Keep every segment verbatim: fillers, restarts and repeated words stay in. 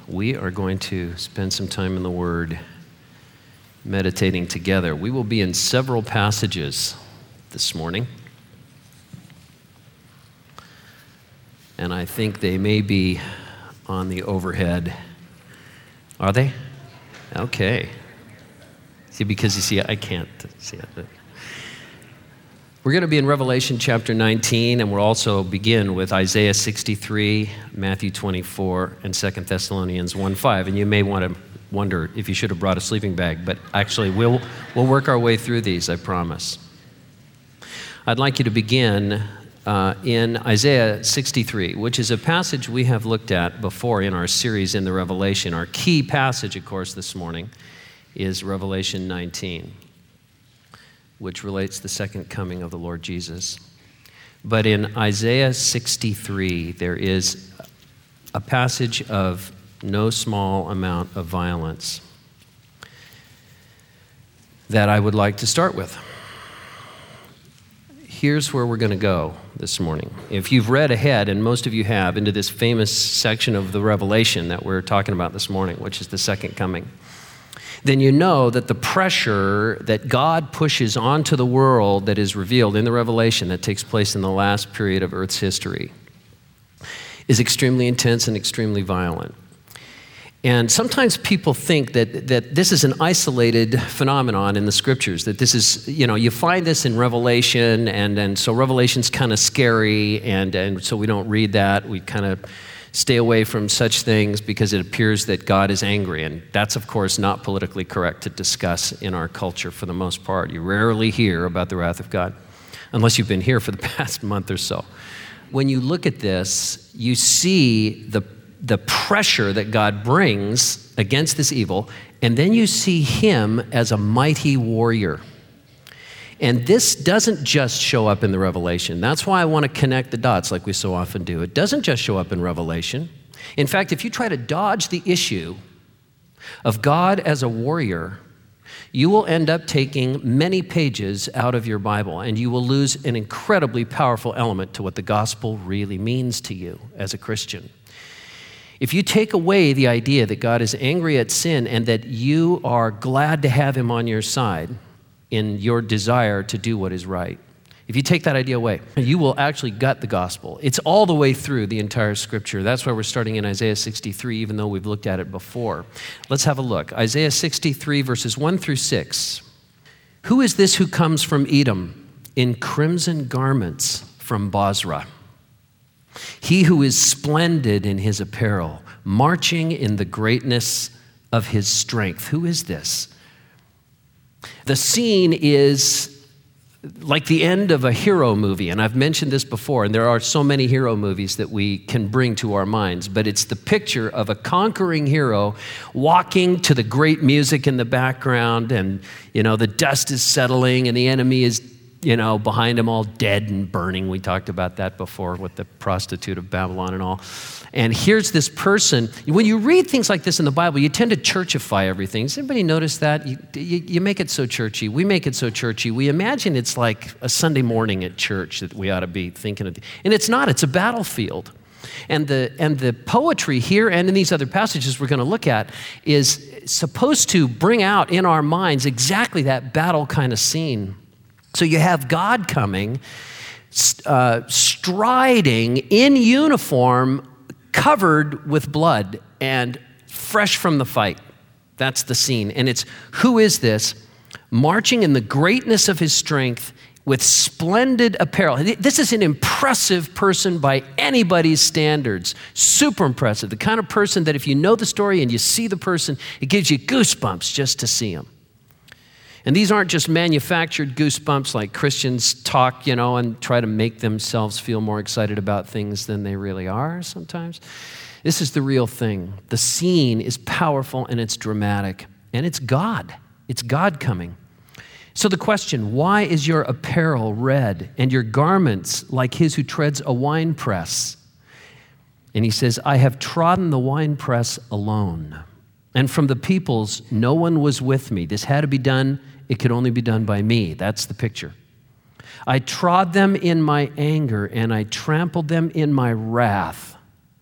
we are going to spend some time in the Word meditating together. We will be in several passages this morning, and I think they may be on the overhead. Are they? Okay. See, because you see, I can't see it. We're going to be in Revelation chapter nineteen, and we'll also begin with Isaiah sixty-three, Matthew twenty-four, and Second Thessalonians one five. And you may want to wonder if you should have brought a sleeping bag, but actually we'll, we'll work our way through these, I promise. I'd like you to begin uh, in Isaiah sixty-three, which is a passage we have looked at before in our series in the Revelation. Our key passage, of course, this morning is Revelation nineteen. Which relates to the second coming of the Lord Jesus. But in Isaiah sixty-three, there is a passage of no small amount of violence that I would like to start with. Here's where we're going to go this morning. If you've read ahead, and most of you have, into this famous section of the Revelation that we're talking about this morning, which is the second coming, then you know that the pressure that God pushes onto the world that is revealed in the Revelation that takes place in the last period of Earth's history is extremely intense and extremely violent. And sometimes people think that, that this is an isolated phenomenon in the scriptures, that this is, you know, you find this in Revelation, and, and so Revelation's kind of scary, and, and so we don't read that. We kind of stay away from such things because it appears that God is angry. And that's, of course, not politically correct to discuss in our culture for the most part. You rarely hear about the wrath of God, unless you've been here for the past month or so. When you look at this, you see the, the pressure that God brings against this evil, and then you see him as a mighty warrior. And this doesn't just show up in the Revelation. That's why I want to connect the dots like we so often do. It doesn't just show up in Revelation. In fact, if you try to dodge the issue of God as a warrior, you will end up taking many pages out of your Bible, and you will lose an incredibly powerful element to what the gospel really means to you as a Christian. If you take away the idea that God is angry at sin and that you are glad to have him on your side in your desire to do what is right, if you take that idea away, you will actually gut the gospel. It's all the way through the entire scripture. That's why we're starting in Isaiah sixty-three, even though we've looked at it before. Let's have a look. Isaiah sixty-three, verses one through six. Who is this who comes from Edom in crimson garments from Bozrah? He who is splendid in his apparel, marching in the greatness of his strength. Who is this? The scene is like the end of a hero movie, and I've mentioned this before, and there are so many hero movies that we can bring to our minds, but it's the picture of a conquering hero walking to the great music in the background, and, you know, the dust is settling, and the enemy is, you know, behind him all dead and burning. We talked about that before with the prostitute of Babylon and all. And here's this person. When you read things like this in the Bible, you tend to churchify everything. Does anybody notice that? You, you, you make it so churchy. We make it so churchy. We imagine it's like a Sunday morning at church that we ought to be thinking of. And it's not. It's a battlefield. And the, and the poetry here and in these other passages we're going to look at is supposed to bring out in our minds exactly that battle kind of scene. So you have God coming, uh, striding in uniform, covered with blood and fresh from the fight. That's the scene. And it's, who is this? Marching in the greatness of his strength with splendid apparel. This is an impressive person by anybody's standards. Super impressive. The kind of person that if you know the story and you see the person, it gives you goosebumps just to see him. And these aren't just manufactured goosebumps like Christians talk, you know, and try to make themselves feel more excited about things than they really are sometimes. This is the real thing. The scene is powerful and it's dramatic. And it's God. It's God coming. So the question, why is your apparel red and your garments like his who treads a winepress? And he says, I have trodden the winepress alone. And from the peoples, no one was with me. This had to be done. It could only be done by me. That's the picture. I trod them in my anger, and I trampled them in my wrath.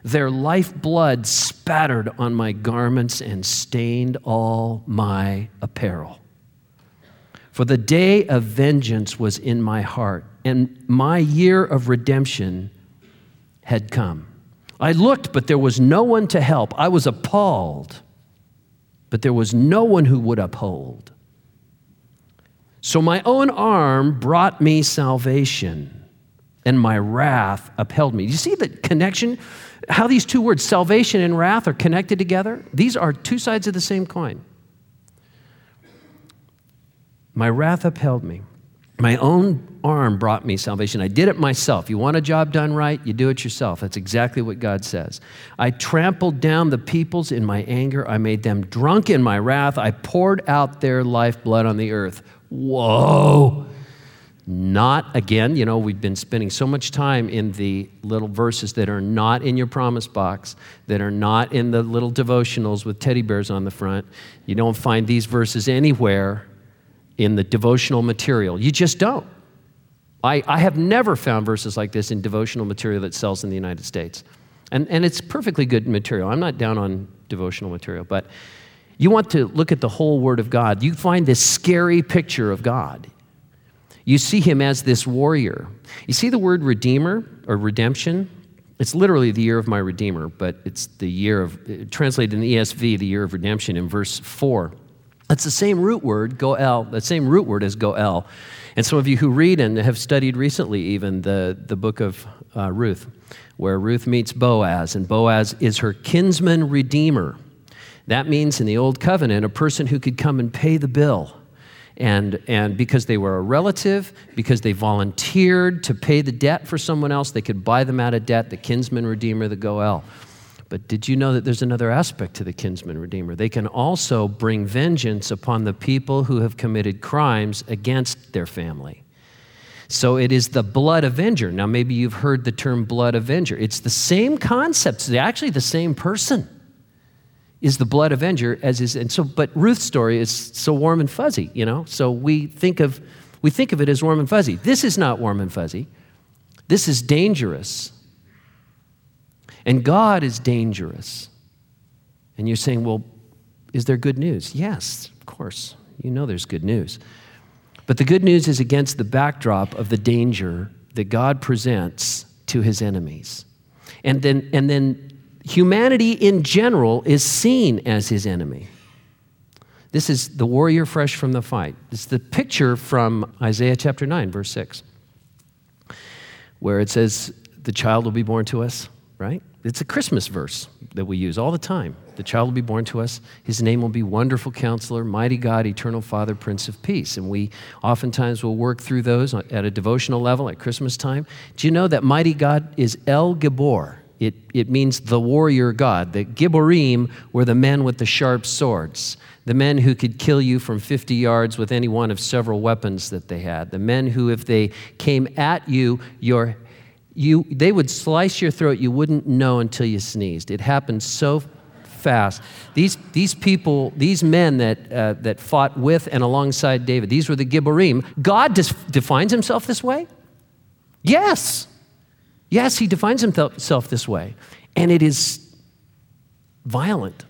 Their lifeblood spattered on my garments and stained all my apparel. For the day of vengeance was in my heart, and my year of redemption had come. I looked, but there was no one to help. I was appalled, but there was no one who would uphold. So my own arm brought me salvation, and my wrath upheld me. Do you see the connection? How these two words, salvation and wrath, are connected together? These are two sides of the same coin. My wrath upheld me. My own arm brought me salvation. I did it myself. You want a job done right? You do it yourself. That's exactly what God says. I trampled down the peoples in my anger. I made them drunk in my wrath. I poured out their lifeblood on the earth. Whoa. Not, again, you know, we've been spending so much time in the little verses that are not in your promise box, that are not in the little devotionals with teddy bears on the front. You don't find these verses anywhere in the devotional material. You just don't. I, I have never found verses like this in devotional material that sells in the United States. And, and it's perfectly good material. I'm not down on devotional material, but you want to look at the whole Word of God. You find this scary picture of God. You see him as this warrior. You see the word redeemer or redemption? It's literally the year of my redeemer, but it's the year of, translated in the E S V, the year of redemption in verse four. That's the same root word, goel, that same root word as goel. And some of you who read and have studied recently even the, the book of uh, Ruth, where Ruth meets Boaz, and Boaz is her kinsman redeemer. That means in the Old Covenant, a person who could come and pay the bill. And, and because they were a relative, because they volunteered to pay the debt for someone else, they could buy them out of debt, the kinsman redeemer, the goel. But did you know that there's another aspect to the kinsman redeemer? They can also bring vengeance upon the people who have committed crimes against their family. So it is the blood avenger. Now, maybe you've heard the term blood avenger. It's the same concept. It's actually the same person is the blood avenger as is. And so, but Ruth's story is so warm and fuzzy, you know? So we think of, we think of it as warm and fuzzy. This is not warm and fuzzy. This is dangerous. And God is dangerous. And you're saying, well, is there good news? Yes, of course. You know there's good news. But the good news is against the backdrop of the danger that God presents to his enemies. And then, and then humanity in general is seen as his enemy. This is the warrior fresh from the fight. It's the picture from Isaiah chapter nine, verse six, where it says, the child will be born to us, right? It's a Christmas verse that we use all the time. The child will be born to us. His name will be Wonderful Counselor, Mighty God, Eternal Father, Prince of Peace. And we oftentimes will work through those at a devotional level at Christmas time. Do you know that Mighty God is El Gibor? It, it means the warrior God. The Giborim were the men with the sharp swords, the men who could kill you from fifty yards with any one of several weapons that they had, the men who, if they came at you, your You, they would slice your throat. You wouldn't know until you sneezed. It happened so fast. These, these people, these men that, uh, that fought with and alongside David, these were the Giborim. God dis- defines himself this way? Yes. Yes, he defines himself this way. And it is violent.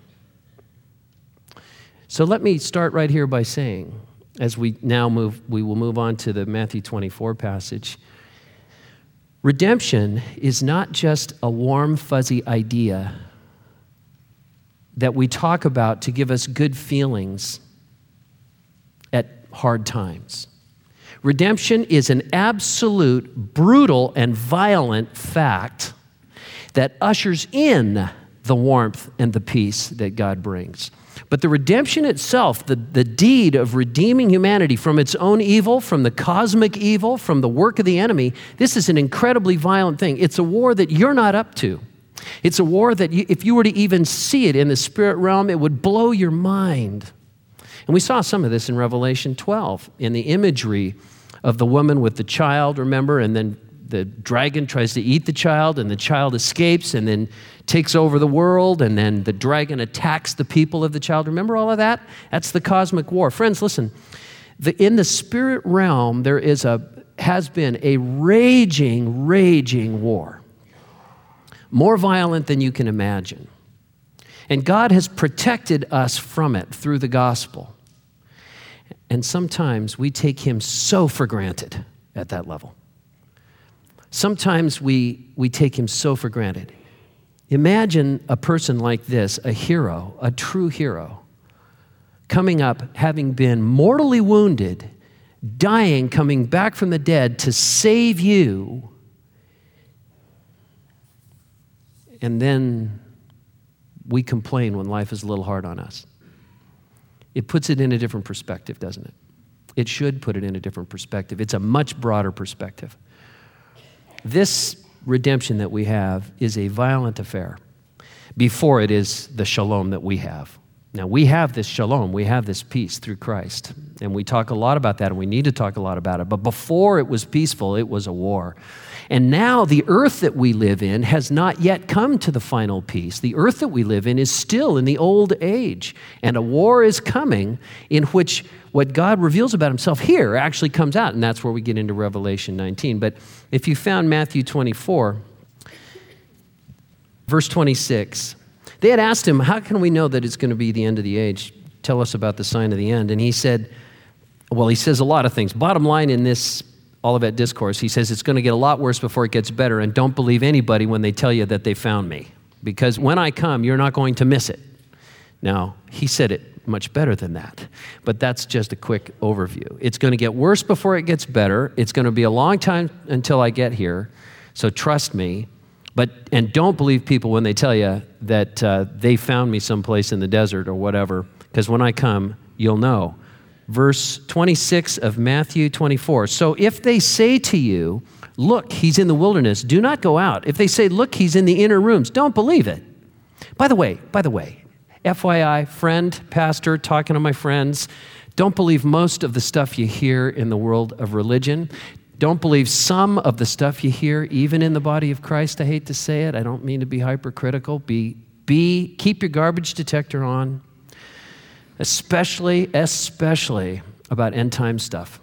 So let me start right here by saying, as we now move, we will move on to the Matthew twenty-four passage. Redemption is not just a warm, fuzzy idea that we talk about to give us good feelings at hard times. Redemption is an absolute, brutal, and violent fact that ushers in the warmth and the peace that God brings. But the redemption itself, the, the deed of redeeming humanity from its own evil, from the cosmic evil, from the work of the enemy, this is an incredibly violent thing. It's a war that you're not up to. It's a war that you, if you were to even see it in the spirit realm, it would blow your mind. And we saw some of this in Revelation twelve, in the imagery of the woman with the child, remember, and then the dragon tries to eat the child, and the child escapes and then takes over the world, and then the dragon attacks the people of the child. Remember all of that? That's the cosmic war. Friends, listen, the, in the spirit realm, there is a has been a raging, raging war. more violent than you can imagine. And God has protected us from it through the gospel. And sometimes we take him so for granted at that level. Sometimes we, we take him so for granted. Imagine a person like this, a hero, a true hero, coming up, having been mortally wounded, dying, coming back from the dead to save you, and then we complain when life is a little hard on us. It puts it in a different perspective, doesn't it? It should put it in a different perspective. It's a much broader perspective. This redemption that we have is a violent affair before it is the shalom that we have. Now, we have this shalom, we have this peace through Christ, and we talk a lot about that, and we need to talk a lot about it. But before it was peaceful, it was a war. And now the earth that we live in has not yet come to the final peace. The earth that we live in is still in the old age, and a war is coming in which what God reveals about himself here actually comes out, and that's where we get into Revelation nineteen. But if you found Matthew twenty-four, verse twenty-six, they had asked him, how can we know that it's going to be the end of the age? Tell us about the sign of the end. And he said, well, he says a lot of things. Bottom line in this Olivet Discourse, he says it's going to get a lot worse before it gets better, and don't believe anybody when they tell you that they found me, because when I come, you're not going to miss it. Now, he said it much better than that, but that's just a quick overview. It's going to get worse before it gets better. It's going to be a long time until I get here, so trust me. But and don't believe people when they tell you that uh, they found me someplace in the desert or whatever, because when I come, you'll know. Verse twenty-six of Matthew twenty-four. So if they say to you, look, he's in the wilderness, do not go out. If they say, look, he's in the inner rooms, don't believe it. By the way, by the way, F Y I, friend, pastor, talking to my friends, don't believe most of the stuff you hear in the world of religion. Don't believe some of the stuff you hear, even in the body of Christ. I hate to say it. I don't mean to be hypercritical. Be, be, keep your garbage detector on, especially, especially about end time stuff.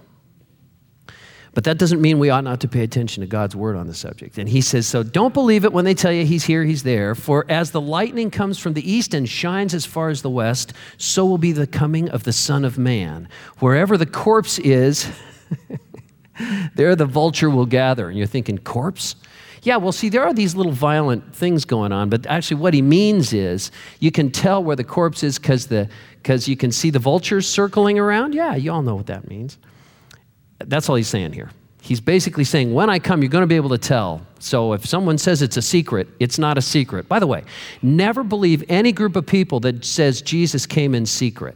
But that doesn't mean we ought not to pay attention to God's word on the subject. And he says, so don't believe it when they tell you he's here, he's there. For as the lightning comes from the east and shines as far as the west, so will be the coming of the Son of Man. Wherever the corpse is, there the vulture will gather. And you're thinking, corpse? Yeah, well, see, there are these little violent things going on, but actually what he means is you can tell where the corpse is because the because you can see the vultures circling around. Yeah, you all know what that means. That's all he's saying here. He's basically saying, when I come, you're going to be able to tell. So if someone says it's a secret, it's not a secret. By the way, never believe any group of people that says Jesus came in secret.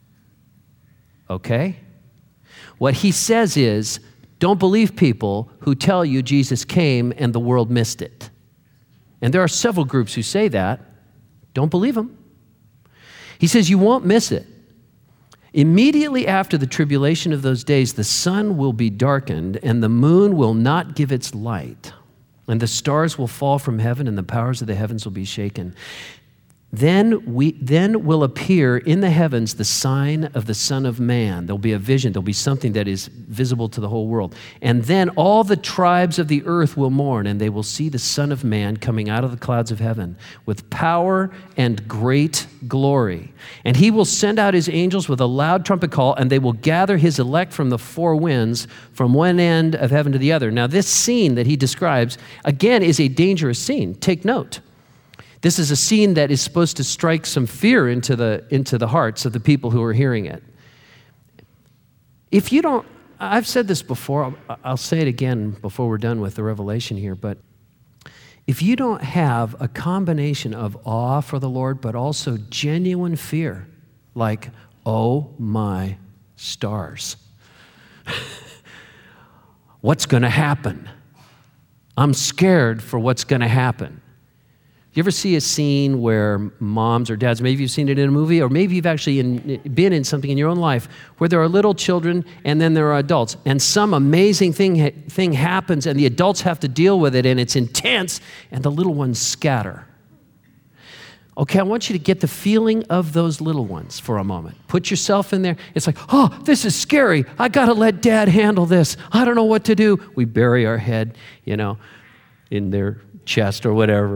Okay? What he says is, don't believe people who tell you Jesus came and the world missed it. And there are several groups who say that. Don't believe them. He says you won't miss it. Immediately after the tribulation of those days, the sun will be darkened and the moon will not give its light, and the stars will fall from heaven and the powers of the heavens will be shaken. Then we then will appear in the heavens the sign of the Son of Man. There'll be a vision. There'll be something that is visible to the whole world. And then all the tribes of the earth will mourn, and they will see the Son of Man coming out of the clouds of heaven with power and great glory. And he will send out his angels with a loud trumpet call, and they will gather his elect from the four winds, from one end of heaven to the other. Now, this scene that he describes, again, is a dangerous scene. Take note. This is a scene that is supposed to strike some fear into the, into the hearts of the people who are hearing it. If you don't, I've said this before, I'll, I'll say it again before we're done with the revelation here, but if you don't have a combination of awe for the Lord, but also genuine fear, like, oh my stars, what's going to happen? I'm scared for what's going to happen. You ever see a scene where moms or dads, maybe you've seen it in a movie, or maybe you've actually in, been in something in your own life where there are little children and then there are adults, and some amazing thing, thing happens and the adults have to deal with it and it's intense and the little ones scatter. Okay, I want you to get the feeling of those little ones for a moment. Put yourself in there. It's like, oh, this is scary. I got to let dad handle this. I don't know what to do. We bury our head, you know, in their chest or whatever.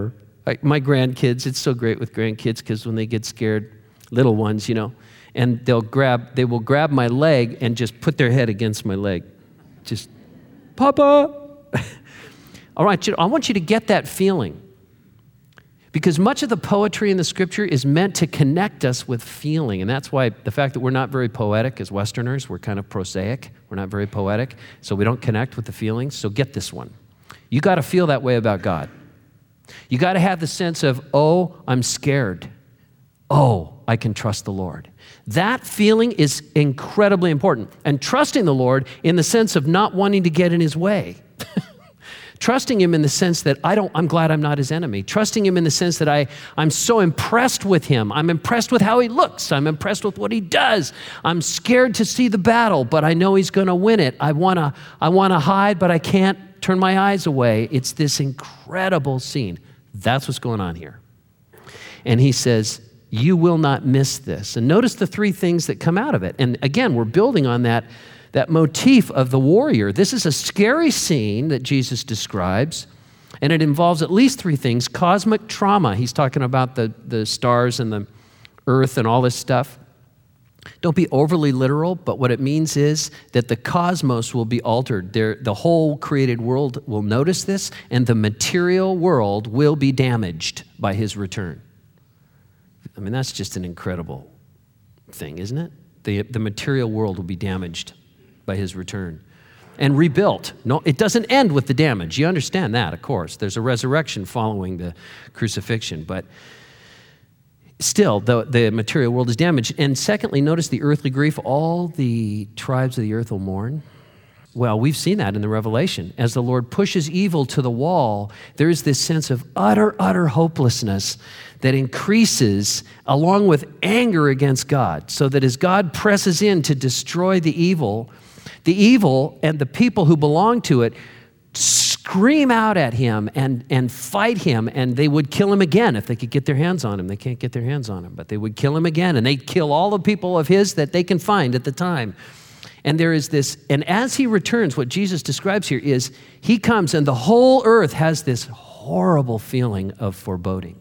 Like my grandkids, it's so great with grandkids because when they get scared, little ones, you know, and they'll grab, they will grab my leg and just put their head against my leg. Just, Papa. All right, I want you to get that feeling. Because much of the poetry in the scripture is meant to connect us with feeling. And that's why the fact that we're not very poetic as Westerners, we're kind of prosaic. We're not very poetic. So we don't connect with the feelings. So get this one. You got to feel that way about God. You got to have the sense of, oh, I'm scared. Oh, I can trust the Lord. That feeling is incredibly important. And trusting the Lord in the sense of not wanting to get in his way. Trusting him in the sense that I don't, I'm glad I'm not his enemy. Trusting him in the sense that I, I'm so impressed with him. I'm impressed with how he looks. I'm impressed with what he does. I'm scared to see the battle, but I know he's going to win it. I want to, I want to hide, but I can't turn my eyes away. It's this incredible scene. That's what's going on here. And he says, you will not miss this. And notice the three things that come out of it. And again, we're building on that That motif of the warrior. This is a scary scene that Jesus describes, and it involves at least three things. Cosmic trauma. He's talking about the, the stars and the earth and all this stuff. Don't be overly literal, but what it means is that the cosmos will be altered. There, the whole created world will notice this, and the material world will be damaged by his return. I mean, that's just an incredible thing, isn't it? The, the material world will be damaged by his return and rebuilt. No, it doesn't end with the damage. You understand that, of course. There's a resurrection following the crucifixion, but still, the, the material world is damaged. And secondly, notice the earthly grief. All the tribes of the earth will mourn. Well, we've seen that in the Revelation. As the Lord pushes evil to the wall, there is this sense of utter, utter hopelessness that increases along with anger against God, so that as God presses in to destroy the evil, the evil and the people who belong to it scream out at him and, and fight him, and they would kill him again if they could get their hands on him. They can't get their hands on him, but they would kill him again, and they'd kill all the people of his that they can find at the time. And there is this, and as he returns, what Jesus describes here is he comes and the whole earth has this horrible feeling of foreboding.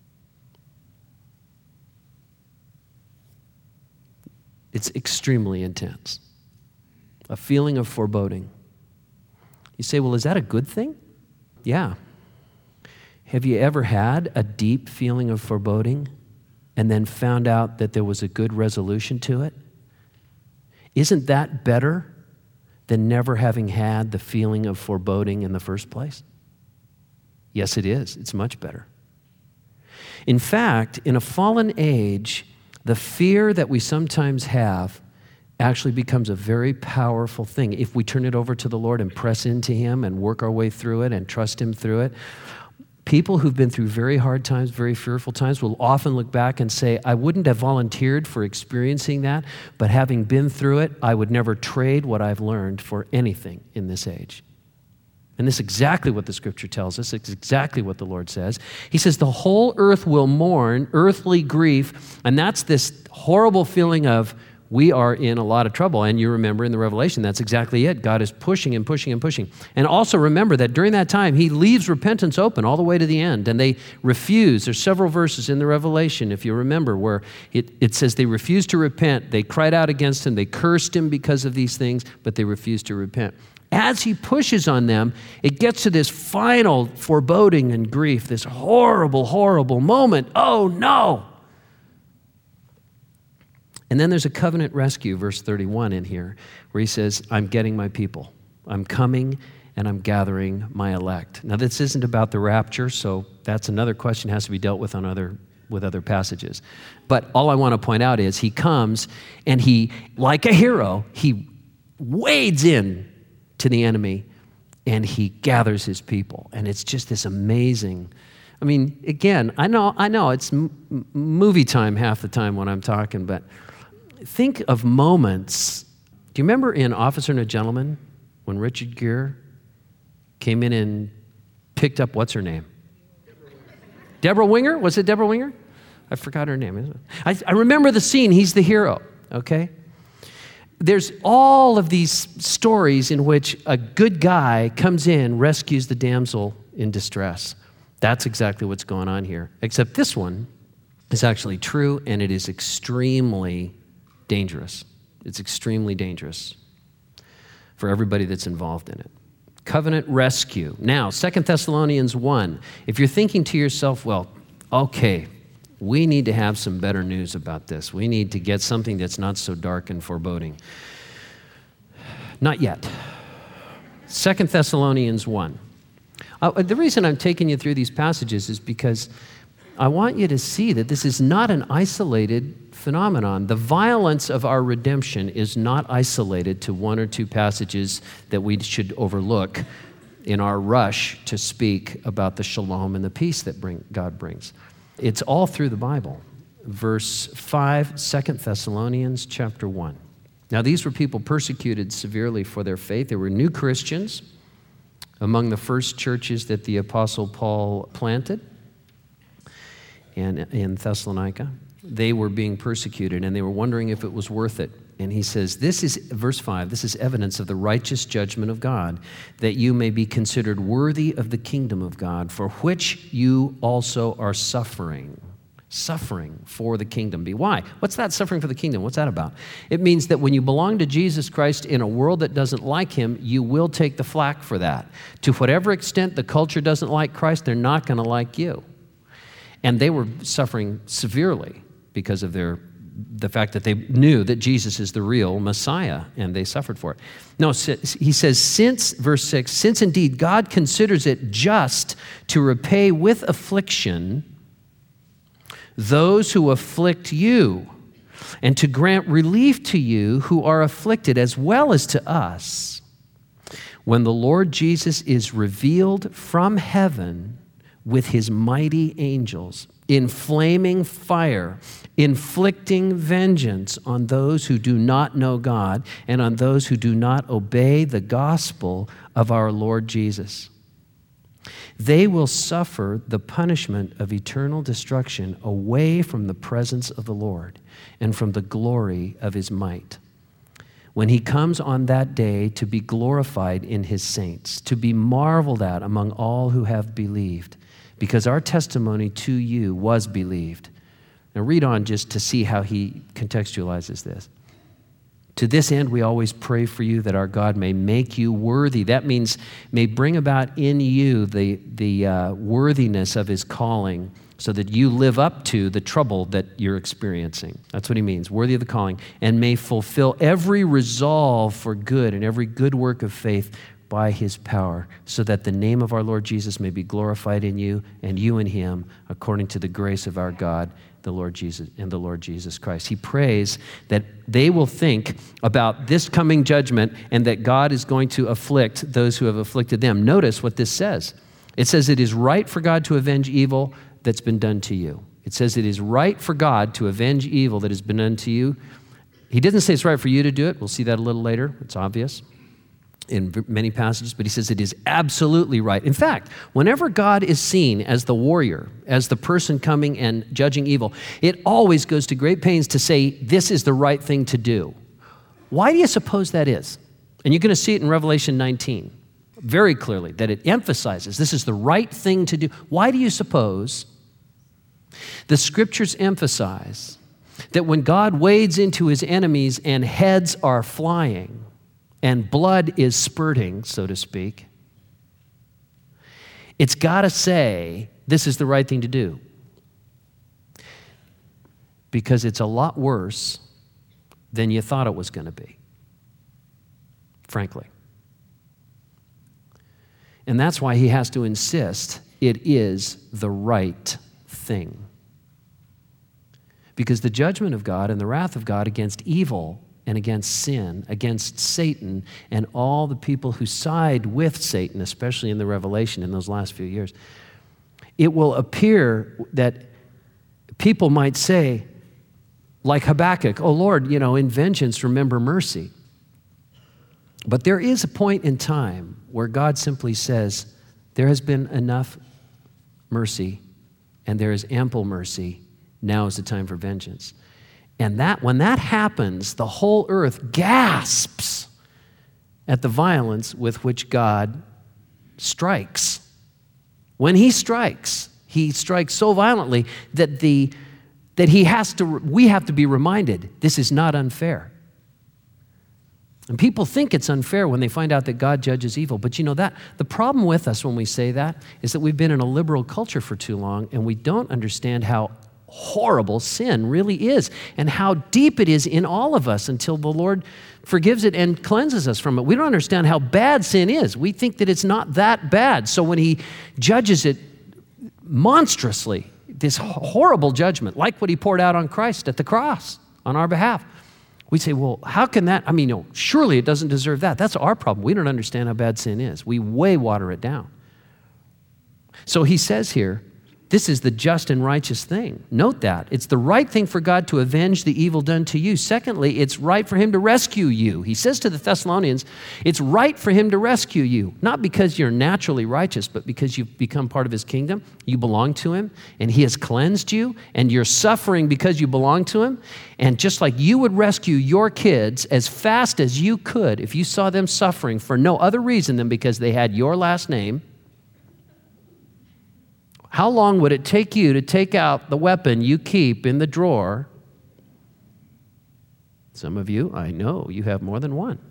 It's extremely intense. A feeling of foreboding. You say, well, is that a good thing? Yeah. Have you ever had a deep feeling of foreboding and then found out that there was a good resolution to it? Isn't that better than never having had the feeling of foreboding in the first place? Yes, it is. It's much better. In fact, in a fallen age, the fear that we sometimes have actually becomes a very powerful thing if we turn it over to the Lord and press into him and work our way through it and trust him through it. People who've been through very hard times, very fearful times, will often look back and say, I wouldn't have volunteered for experiencing that, but having been through it, I would never trade what I've learned for anything in this age. And this is exactly what the scripture tells us. It's exactly what the Lord says. He says the whole earth will mourn, earthly grief, and that's this horrible feeling of we are in a lot of trouble. And you remember in the Revelation, that's exactly it. God is pushing and pushing and pushing. And also remember that during that time, he leaves repentance open all the way to the end. And they refuse. There's several verses in the Revelation, if you remember, where it, it says they refused to repent. They cried out against him. They cursed him because of these things, but they refused to repent. As he pushes on them, it gets to this final foreboding and grief, this horrible, horrible moment. Oh, no. And then there's a covenant rescue, verse thirty-one in here, where he says, I'm getting my people. I'm coming and I'm gathering my elect. Now, this isn't about the rapture, so that's another question that has to be dealt with on other with other passages. But all I want to point out is he comes and he, like a hero, he wades in to the enemy and he gathers his people. And it's just this amazing, I mean, again, I know, I know it's m- movie time half the time when I'm talking, but think of moments. Do you remember in Officer and a Gentleman when Richard Gere came in and picked up, what's her name? Deborah Winger? Was it Deborah Winger? I forgot her name. I, I remember the scene. He's the hero, okay? There's all of these stories in which a good guy comes in, rescues the damsel in distress. That's exactly what's going on here. Except this one is actually true, and it is extremely dangerous. It's extremely dangerous for everybody that's involved in it. Covenant rescue. Now, Second Thessalonians one. If you're thinking to yourself, well, okay, we need to have some better news about this. We need to get something that's not so dark and foreboding. Not yet. Second Thessalonians one. Uh, the reason I'm taking you through these passages is because I want you to see that this is not an isolated phenomenon. The violence of our redemption is not isolated to one or two passages that we should overlook in our rush to speak about the shalom and the peace that bring, God brings. It's all through the Bible. Verse five, Second Thessalonians chapter one. Now, these were people persecuted severely for their faith. They were new Christians among the first churches that the Apostle Paul planted in, in Thessalonica. They were being persecuted, and they were wondering if it was worth it. And he says, this is, verse five, this is evidence of the righteous judgment of God, that you may be considered worthy of the kingdom of God, for which you also are suffering. Suffering for the kingdom. Why? What's that suffering for the kingdom? What's that about? It means that when you belong to Jesus Christ in a world that doesn't like him, you will take the flack for that. To whatever extent the culture doesn't like Christ, they're not going to like you. And they were suffering severely because of their the fact that they knew that Jesus is the real Messiah, and they suffered for it. No, he says, since, verse six, since indeed God considers it just to repay with affliction those who afflict you, and to grant relief to you who are afflicted, as well as to us, when the Lord Jesus is revealed from heaven with his mighty angels, in flaming fire, inflicting vengeance on those who do not know God and on those who do not obey the gospel of our Lord Jesus. They will suffer the punishment of eternal destruction away from the presence of the Lord and from the glory of his might, when he comes on that day to be glorified in his saints, to be marveled at among all who have believed, because our testimony to you was believed. Now read on just to see how he contextualizes this. To this end, we always pray for you that our God may make you worthy. That means may bring about in you the, the uh, worthiness of his calling, so that you live up to the trouble that you're experiencing. That's what he means, worthy of the calling, and may fulfill every resolve for good and every good work of faith by his power, so that the name of our Lord Jesus may be glorified in you and you in him, according to the grace of our God, the Lord Jesus and the Lord Jesus Christ. He prays that they will think about this coming judgment and that God is going to afflict those who have afflicted them. Notice what this says. It says it is right for God to avenge evil that's been done to you. It says it is right for God to avenge evil that has been done to you. He doesn't say it's right for you to do it. We'll see that a little later. It's obvious in many passages, but he says it is absolutely right. In fact, whenever God is seen as the warrior, as the person coming and judging evil, it always goes to great pains to say this is the right thing to do. Why do you suppose that is? And you're going to see it in Revelation nineteen very clearly, that it emphasizes this is the right thing to do. Why do you suppose the scriptures emphasize that when God wades into his enemies and heads are flying, and blood is spurting, so to speak, it's got to say this is the right thing to do? Because it's a lot worse than you thought it was going to be, frankly. And that's why he has to insist it is the right thing. Because the judgment of God and the wrath of God against evil and against sin, against Satan, and all the people who side with Satan, especially in the Revelation in those last few years, it will appear that people might say, like Habakkuk, oh Lord, you know, in vengeance, remember mercy. But there is a point in time where God simply says, there has been enough mercy, and there is ample mercy. Now is the time for vengeance. And that when that happens, the whole earth gasps at the violence with which God strikes When he strikes, he strikes so violently that the that he has to we have to be reminded this is not unfair. And people think it's unfair when they find out that God judges evil. But you know that the problem with us when we say that is that we've been in a liberal culture for too long and we don't understand how horrible sin really is and how deep it is in all of us until the Lord forgives it and cleanses us from it. We don't understand how bad sin is. We think that it's not that bad. So when he judges it monstrously, this horrible judgment, like what he poured out on Christ at the cross on our behalf, we say, well, how can that? I mean, no, surely it doesn't deserve that. That's our problem. We don't understand how bad sin is. We way water it down. So he says here, this is the just and righteous thing. Note that. It's the right thing for God to avenge the evil done to you. Secondly, it's right for him to rescue you. He says to the Thessalonians, it's right for him to rescue you, not because you're naturally righteous, but because you've become part of his kingdom. You belong to him, and he has cleansed you, and you're suffering because you belong to him. And just like you would rescue your kids as fast as you could if you saw them suffering for no other reason than because they had your last name, how long would it take you to take out the weapon you keep in the drawer? Some of you, I know, you have more than one.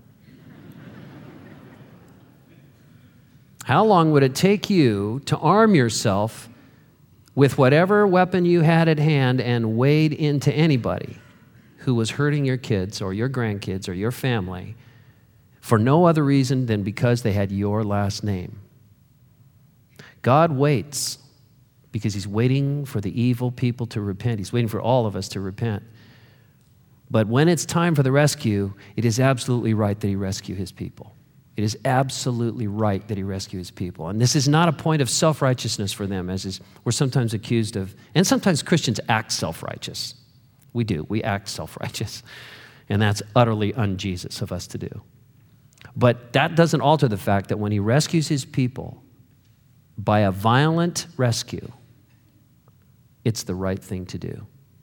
How long would it take you to arm yourself with whatever weapon you had at hand and wade into anybody who was hurting your kids or your grandkids or your family for no other reason than because they had your last name? God waits because he's waiting for the evil people to repent. He's waiting for all of us to repent. But when it's time for the rescue, it is absolutely right that he rescue his people. It is absolutely right that he rescue his people. And this is not a point of self-righteousness for them, as is, we're sometimes accused of, and sometimes Christians act self-righteous. We do. We act self-righteous. And that's utterly un-Jesus of us to do. But that doesn't alter the fact that when he rescues his people by a violent rescue, it's the right thing to do.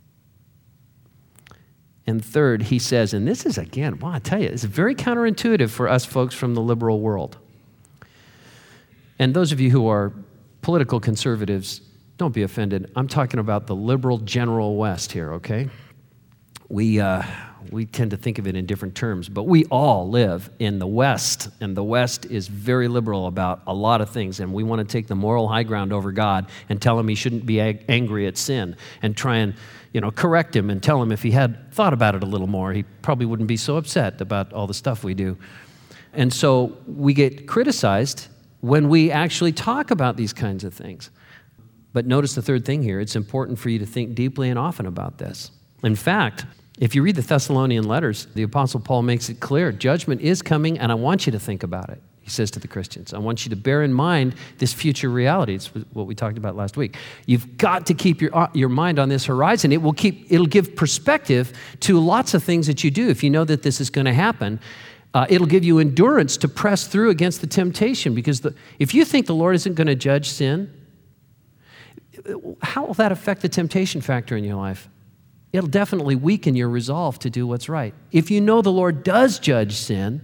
And third, he says, and this is, again, well, I tell you, it's very counterintuitive for us folks from the liberal world. And those of you who are political conservatives, don't be offended. I'm talking about the liberal general West here, okay? We, uh, we tend to think of it in different terms, but we all live in the West, and the West is very liberal about a lot of things, and we want to take the moral high ground over God and tell him he shouldn't be ag- angry at sin and try and, you know, correct him and tell him if he had thought about it a little more, he probably wouldn't be so upset about all the stuff we do. And so we get criticized when we actually talk about these kinds of things. But notice the third thing here. It's important for you to think deeply and often about this. In fact, if you read the Thessalonian letters, the Apostle Paul makes it clear, judgment is coming, and I want you to think about it. He says to the Christians, I want you to bear in mind this future reality. It's what we talked about last week. You've got to keep your, your mind on this horizon. It will keep, it'll give perspective to lots of things that you do. If you know that this is going to happen, uh, it'll give you endurance to press through against the temptation, because the, if you think the Lord isn't going to judge sin, how will that affect the temptation factor in your life? It'll definitely weaken your resolve to do what's right. If you know the Lord does judge sin,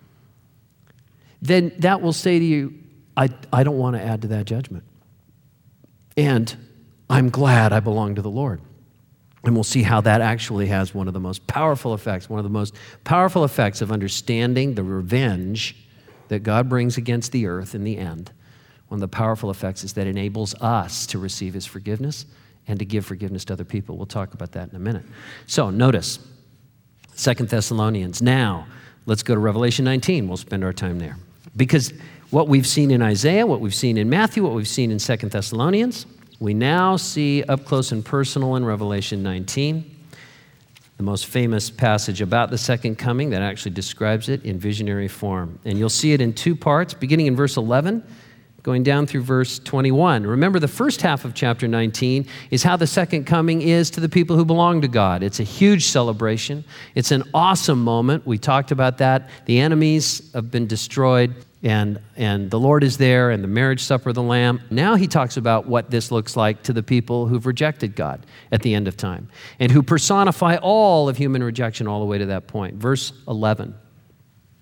then that will say to you, I, I don't want to add to that judgment. And I'm glad I belong to the Lord. And we'll see how that actually has one of the most powerful effects, one of the most powerful effects of understanding the revenge that God brings against the earth in the end. One of the powerful effects is that it enables us to receive his forgiveness and to give forgiveness to other people. We'll talk about that in a minute. So notice, Second Thessalonians. Now, let's go to Revelation nineteen. We'll spend our time there. Because what we've seen in Isaiah, what we've seen in Matthew, what we've seen in Second Thessalonians, we now see up close and personal in Revelation nineteen, the most famous passage about the second coming that actually describes it in visionary form. And you'll see it in two parts, beginning in verse eleven, going down through verse twenty-one. Remember, the first half of chapter nineteen is how the second coming is to the people who belong to God. It's a huge celebration. It's an awesome moment. We talked about that. The enemies have been destroyed, and, and the Lord is there, and the marriage supper of the Lamb. Now he talks about what this looks like to the people who've rejected God at the end of time, and who personify all of human rejection all the way to that point. Verse eleven.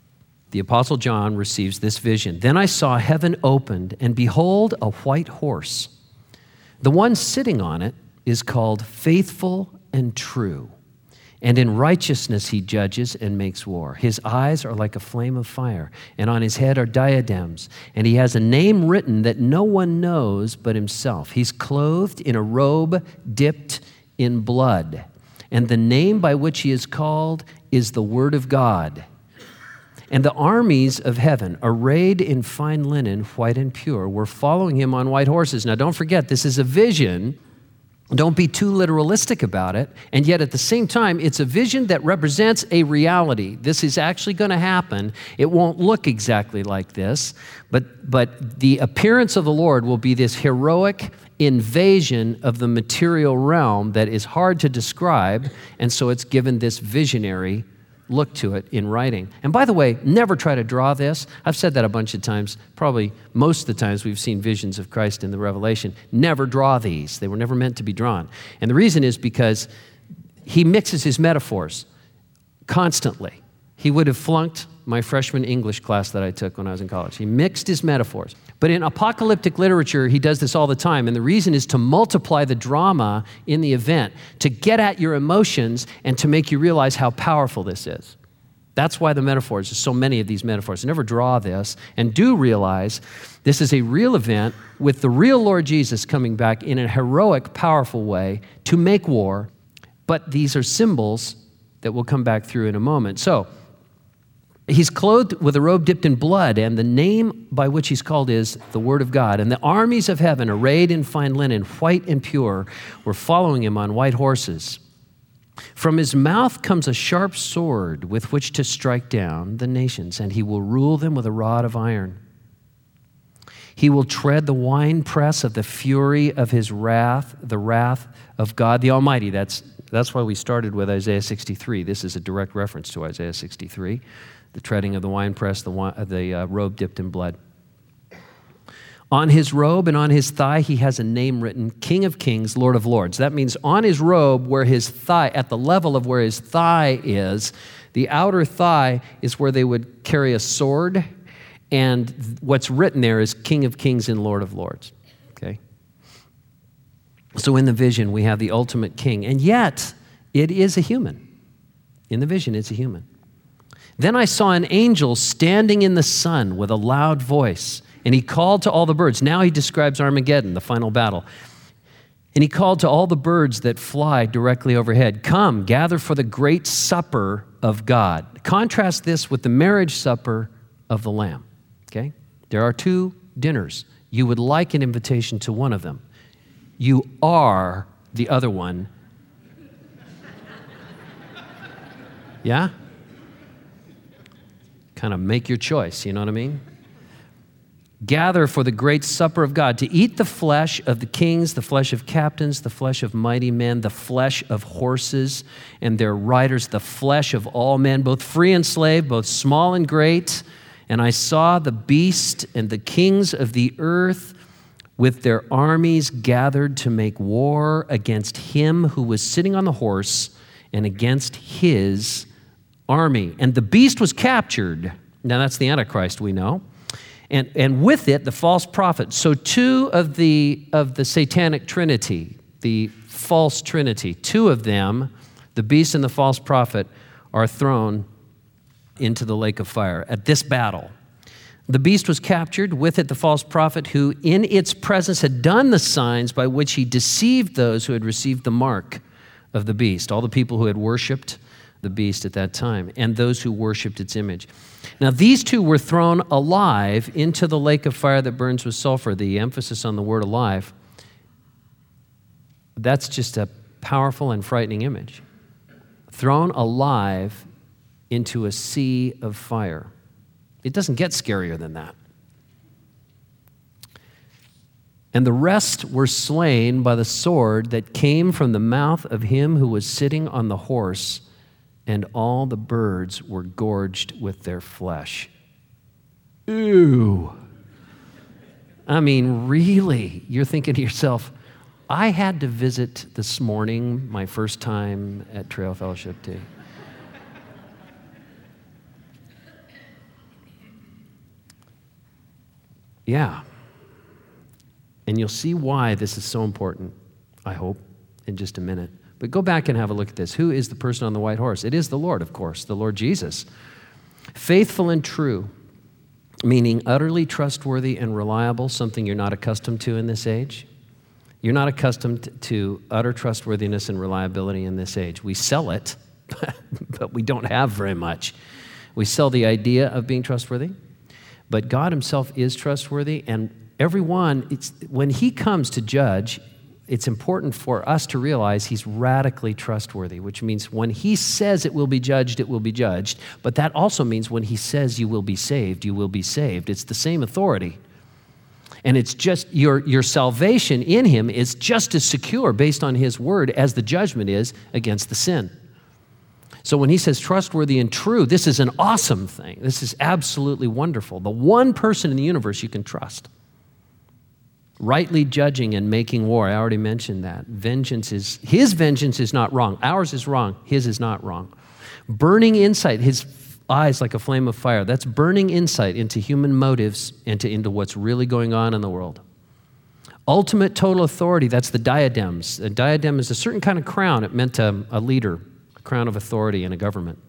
the Apostle John receives this vision. Then I saw heaven opened, and behold, a white horse. The one sitting on it is called Faithful and True, and in righteousness he judges and makes war. His eyes are like a flame of fire, and on his head are diadems, and he has a name written that no one knows but himself. He's clothed in a robe dipped in blood, and the name by which he is called is the Word of God. And the armies of heaven, arrayed in fine linen, white and pure, were following him on white horses. Now, don't forget, this is a vision. Don't be too literalistic about it. And yet, at the same time, it's a vision that represents a reality. This is actually going to happen. It won't look exactly like this, but, but the appearance of the Lord will be this heroic invasion of the material realm that is hard to describe, and so it's given this visionary look to it in writing. And by the way, never try to draw this. I've said that a bunch of times. Probably most of the times we've seen visions of Christ in the Revelation. Never draw these. They were never meant to be drawn. And the reason is because he mixes his metaphors constantly. He would have flunked my freshman English class that I took when I was in college. He mixed his metaphors. But in apocalyptic literature, he does this all the time. And the reason is to multiply the drama in the event, to get at your emotions and to make you realize how powerful this is. That's why the metaphors, there's so many of these metaphors. Never draw this, and do realize this is a real event with the real Lord Jesus coming back in a heroic, powerful way to make war. But these are symbols that we'll come back through in a moment. So, he's clothed with a robe dipped in blood, and the name by which he's called is the Word of God. And the armies of heaven, arrayed in fine linen, white and pure, were following him on white horses. From his mouth comes a sharp sword with which to strike down the nations, and he will rule them with a rod of iron. He will tread the winepress of the fury of his wrath, the wrath of God the Almighty. That's, that's why we started with Isaiah sixty-three. This is a direct reference to Isaiah sixty-three. The treading of the winepress, the, wine, the uh, robe dipped in blood. On his robe and on his thigh, he has a name written, King of Kings, Lord of Lords. That means on his robe, where his thigh, at the level of where his thigh is, the outer thigh is where they would carry a sword, and what's written there is King of Kings and Lord of Lords. Okay? So in the vision, we have the ultimate king, and yet it is a human. In the vision, it's a human. Then I saw an angel standing in the sun with a loud voice, and he called to all the birds. Now he describes Armageddon, the final battle. And he called to all the birds that fly directly overhead, "Come, gather for the great supper of God." Contrast this with the marriage supper of the Lamb, okay? There are two dinners. You would like an invitation to one of them. You are the other one. Yeah? Kind of make your choice, you know what I mean? Gather for the great supper of God, to eat the flesh of the kings, the flesh of captains, the flesh of mighty men, the flesh of horses and their riders, the flesh of all men, both free and slave, both small and great. And I saw the beast and the kings of the earth with their armies gathered to make war against him who was sitting on the horse and against his army. And the beast was captured. Now that's the Antichrist, we know. And, and with it, the false prophet. So two of the, of the satanic trinity, the false trinity, two of them, the beast and the false prophet, are thrown into the lake of fire at this battle. The beast was captured, with it the false prophet, who in its presence had done the signs by which he deceived those who had received the mark of the beast, all the people who had worshiped the beast at that time, and those who worshiped its image. Now, these two were thrown alive into the lake of fire that burns with sulfur. The emphasis on the word alive, that's just a powerful and frightening image. Thrown alive into a sea of fire. It doesn't get scarier than that. And the rest were slain by the sword that came from the mouth of him who was sitting on the horse, and all the birds were gorged with their flesh. Ooh. I mean, really? You're thinking to yourself, I had to visit this morning, my first time at Trail Fellowship Day. Yeah. And you'll see why this is so important, I hope, in just a minute. But go back and have a look at this. Who is the person on the white horse? It is the Lord, of course, the Lord Jesus. Faithful and true, meaning utterly trustworthy and reliable, something you're not accustomed to in this age. You're not accustomed to utter trustworthiness and reliability in this age. We sell it, but we don't have very much. We sell the idea of being trustworthy, but God himself is trustworthy, and everyone, it's, when he comes to judge, it's important for us to realize he's radically trustworthy, which means when he says it will be judged, it will be judged. But that also means when he says you will be saved, you will be saved. It's the same authority. And it's just your, your salvation in him is just as secure based on his word as the judgment is against the sin. So when he says trustworthy and true, this is an awesome thing. This is absolutely wonderful. The one person in the universe you can trust. Rightly judging and making war. I already mentioned that. Vengeance is, his vengeance is not wrong. Ours is wrong. His is not wrong. Burning insight, his eyes like a flame of fire. That's burning insight into human motives and to, into what's really going on in the world. Ultimate total authority, that's the diadems. A diadem is a certain kind of crown. It meant a, a leader, a crown of authority in a government.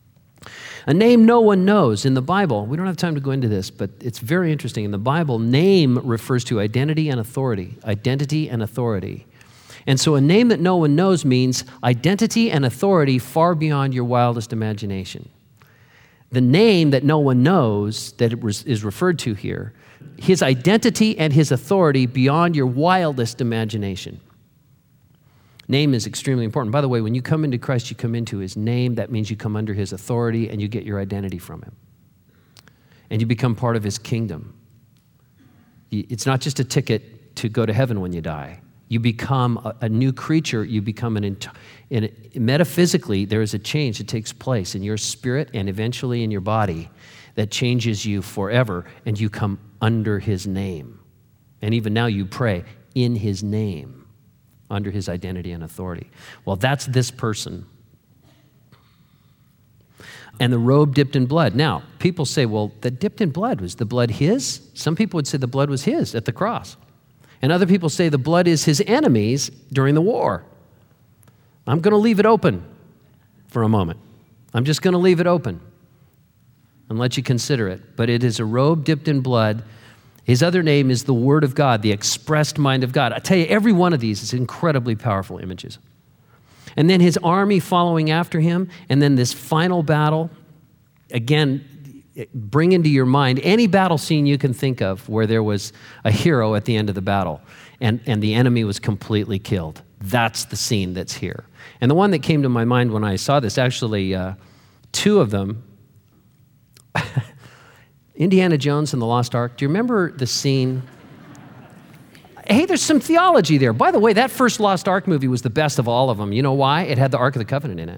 A name no one knows. In the Bible, we don't have time to go into this, but it's very interesting. In the Bible, name refers to identity and authority. Identity and authority. And so a name that no one knows means identity and authority far beyond your wildest imagination. The name that no one knows that it is referred to here, his identity and his authority beyond your wildest imagination. Name is extremely important. By the way, when you come into Christ, you come into his name. That means you come under his authority and you get your identity from him. And you become part of his kingdom. It's not just a ticket to go to heaven when you die. You become a, a new creature. You become an, in, metaphysically, there is a change that takes place in your spirit and eventually in your body that changes you forever, and you come under his name. And even now you pray in his name. Under his identity and authority. Well, that's this person. And the robe dipped in blood. Now, people say, well, the dipped in blood, was the blood his? Some people would say the blood was his at the cross. And other people say the blood is his enemies during the war. I'm going to leave it open for a moment. I'm just going to leave it open and let you consider it. But it is a robe dipped in blood. His other name is the Word of God, the expressed mind of God. I tell you, every one of these is incredibly powerful images. And then his army following after him, and then this final battle. Again, bring into your mind any battle scene you can think of where there was a hero at the end of the battle, and, and the enemy was completely killed. That's the scene that's here. And the one that came to my mind when I saw this, actually, uh, two of them, Indiana Jones and the Lost Ark. Do you remember the scene? Hey, there's some theology there. By the way, that first Lost Ark movie was the best of all of them. You know why? It had the Ark of the Covenant in it.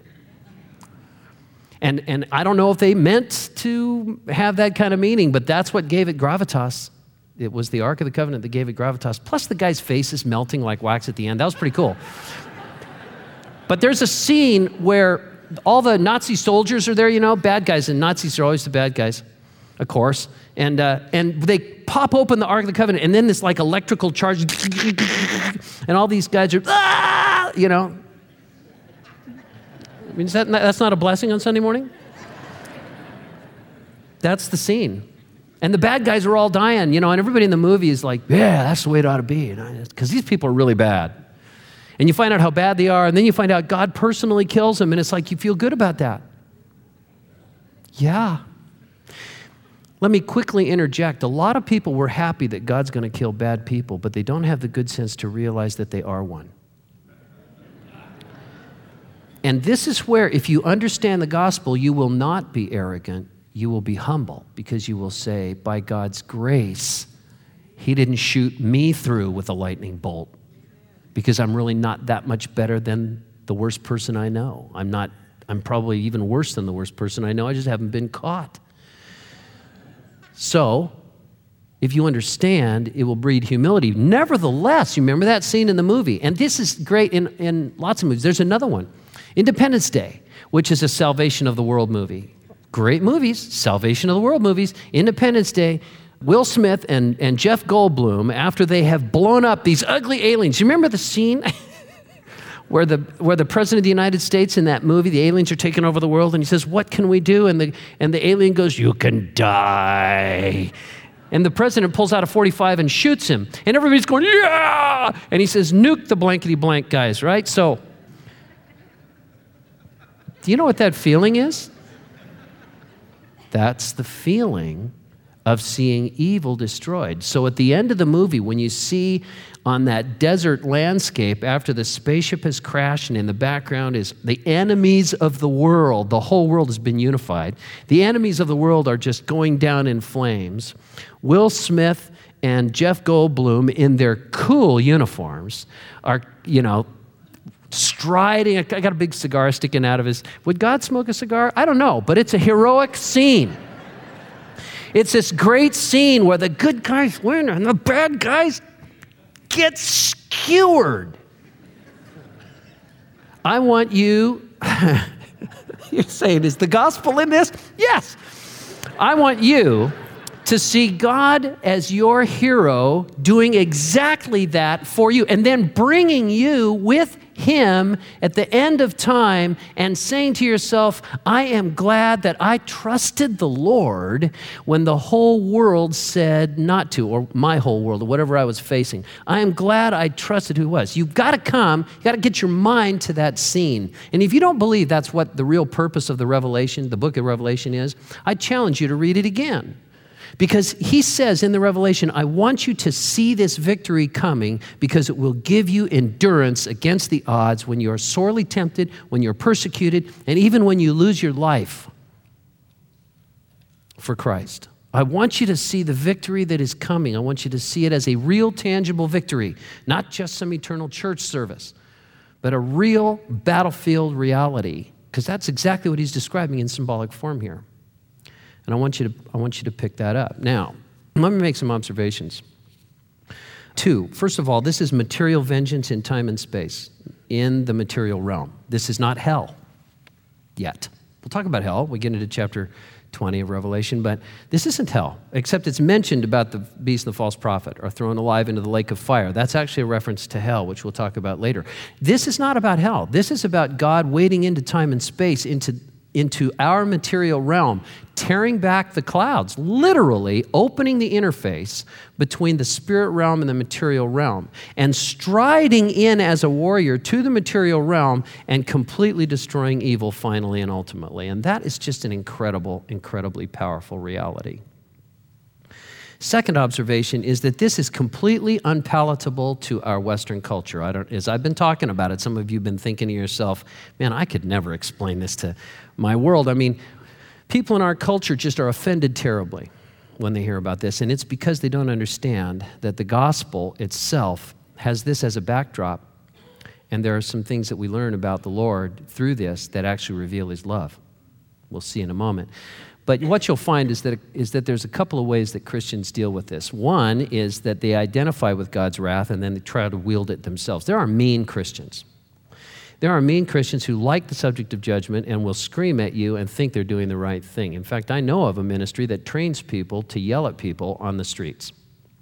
And, and I don't know if they meant to have that kind of meaning, but that's what gave it gravitas. It was the Ark of the Covenant that gave it gravitas. Plus the guy's face is melting like wax at the end. That was pretty cool. But there's a scene where all the Nazi soldiers are there, you know, bad guys, and Nazis are always the bad guys. Of course, and uh, and they pop open the Ark of the Covenant, and then this like electrical charge, and all these guys are, ah! You know. I mean, is that, that's not a blessing on Sunday morning? That's the scene. And the bad guys are all dying, you know, and everybody in the movie is like, yeah, that's the way it ought to be, because these people are really bad. And you find out how bad they are, and then you find out God personally kills them, and it's like you feel good about that. Yeah. Let me quickly interject. A lot of people were happy that God's going to kill bad people, but they don't have the good sense to realize that they are one. And this is where, if you understand the gospel, you will not be arrogant. You will be humble, because you will say, by God's grace, he didn't shoot me through with a lightning bolt, because I'm really not that much better than the worst person I know. I'm not, I'm probably even worse than the worst person I know. I just haven't been caught. So, if you understand, it will breed humility. Nevertheless, you remember that scene in the movie, and this is great in, in lots of movies. There's another one, Independence Day, which is a Salvation of the World movie. Great movies, Salvation of the World movies. Independence Day, Will Smith and, and Jeff Goldblum, after they have blown up these ugly aliens, you remember the scene where the where the president of the United States in that movie, the aliens are taking over the world, and he says, "What can we do?" And the and the alien goes, "You can die." And the president pulls out a forty-five and shoots him. And everybody's going, "Yeah!" And he says, "Nuke the blankety blank guys," right? So, do you know what that feeling is? That's the feeling of seeing evil destroyed. So at the end of the movie, when you see on that desert landscape after the spaceship has crashed and in the background is the enemies of the world, the whole world has been unified. The enemies of the world are just going down in flames. Will Smith and Jeff Goldblum in their cool uniforms are, you know, striding. I got a big cigar sticking out of his. Would God smoke a cigar? I don't know, but it's a heroic scene. It's this great scene where the good guys win and the bad guys get skewered. I want you, you're saying, is the gospel in this? Yes. I want you to see God as your hero doing exactly that for you and then bringing you with him at the end of time and saying to yourself, I am glad that I trusted the Lord when the whole world said not to, or my whole world, or whatever I was facing. I am glad I trusted who was. You've got to come, you've got to get your mind to that scene. And if you don't believe that's what the real purpose of the Revelation, the book of Revelation is, I challenge you to read it again. Because he says in the Revelation, I want you to see this victory coming because it will give you endurance against the odds when you are sorely tempted, when you're persecuted, and even when you lose your life for Christ. I want you to see the victory that is coming. I want you to see it as a real, tangible victory, not just some eternal church service, but a real battlefield reality, because that's exactly what he's describing in symbolic form here. And I want you to, I want you to pick that up. Now, let me make some observations. Two, first of all, this is material vengeance in time and space, in the material realm. This is not hell yet. We'll talk about hell. We get into chapter twenty of Revelation, but this isn't hell, except it's mentioned about the beast and the false prophet are thrown alive into the lake of fire. That's actually a reference to hell, which we'll talk about later. This is not about hell. This is about God wading into time and space, into into our material realm, tearing back the clouds, literally opening the interface between the spirit realm and the material realm, and striding in as a warrior to the material realm and completely destroying evil finally and ultimately. And that is just an incredible, incredibly powerful reality. Second observation is that this is completely unpalatable to our Western culture. I don't, as I've been talking about it, some of you have been thinking to yourself, man, I could never explain this to my world. I mean, people in our culture just are offended terribly when they hear about this, and it's because they don't understand that the gospel itself has this as a backdrop, and there are some things that we learn about the Lord through this that actually reveal his love. We'll see in a moment. But what you'll find is that, is that there's a couple of ways that Christians deal with this. One is that they identify with God's wrath and then they try to wield it themselves. There are mean Christians. There are mean Christians who like the subject of judgment and will scream at you and think they're doing the right thing. In fact, I know of a ministry that trains people to yell at people on the streets.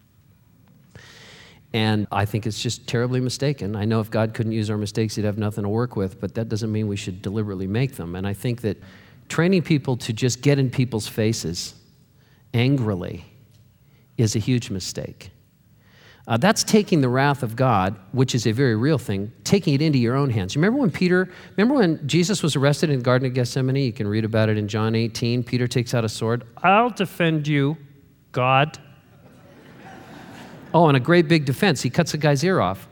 And I think it's just terribly mistaken. I know if God couldn't use our mistakes, he'd have nothing to work with, but that doesn't mean we should deliberately make them. And I think that training people to just get in people's faces angrily is a huge mistake. Uh, that's taking the wrath of God, which is a very real thing, taking it into your own hands. Remember when Peter, remember when Jesus was arrested in the Garden of Gethsemane? You can read about it in John eighteen. Peter takes out a sword. I'll defend you, God. Oh, and a great big defense. He cuts the guy's ear off.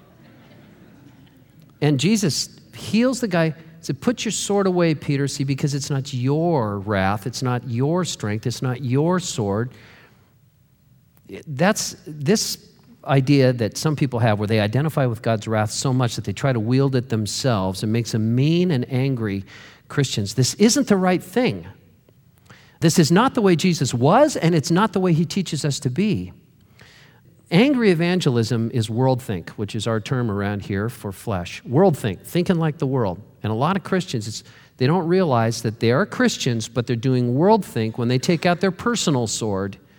And Jesus heals the guy. He said, put your sword away, Peter, see, because it's not your wrath, it's not your strength, it's not your sword. That's this idea that some people have where they identify with God's wrath so much that they try to wield it themselves and makes them mean and angry Christians. This isn't the right thing. This is not the way Jesus was, and it's not the way he teaches us to be. Angry evangelism is worldthink, which is our term around here for flesh. Worldthink, thinking like the world. And a lot of Christians, it's, they don't realize that they are Christians, but they're doing worldthink when they take out their personal sword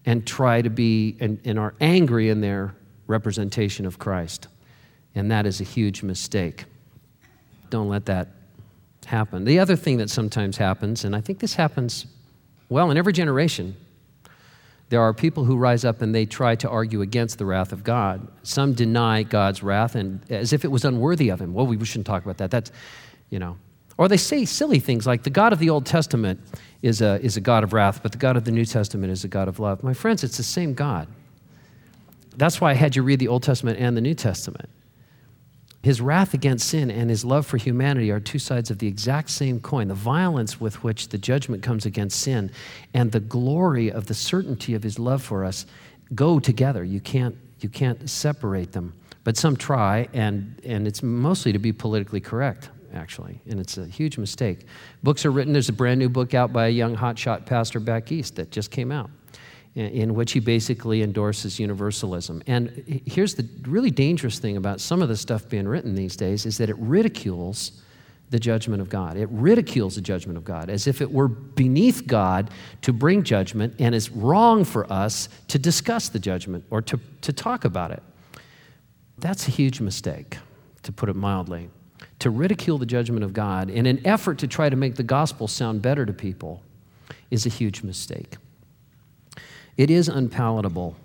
and try to be, and, and are angry in their representation of Christ. And that is a huge mistake. Don't let that happen. The other thing that sometimes happens, and I think this happens, well, in every generation, there are people who rise up and they try to argue against the wrath of God. Some deny God's wrath and as if it was unworthy of him. Well, we shouldn't talk about that. That's, you know. Or they say silly things like the God of the Old Testament is a, is a God of wrath, but the God of the New Testament is a God of love. My friends, it's the same God. That's why I had you read the Old Testament and the New Testament. His wrath against sin and his love for humanity are two sides of the exact same coin. The violence with which the judgment comes against sin and the glory of the certainty of his love for us go together. You can't, you can't separate them. But some try, and, and it's mostly to be politically correct, actually, and it's a huge mistake. Books are written. There's a brand new book out by a young hotshot pastor back east that just came out, in which he basically endorses universalism. And here's the really dangerous thing about some of the stuff being written these days is that it ridicules the judgment of God. It ridicules the judgment of God as if it were beneath God to bring judgment and is wrong for us to discuss the judgment or to, to talk about it. That's a huge mistake, to put it mildly. To ridicule the judgment of God in an effort to try to make the gospel sound better to people is a huge mistake. It is unpalatable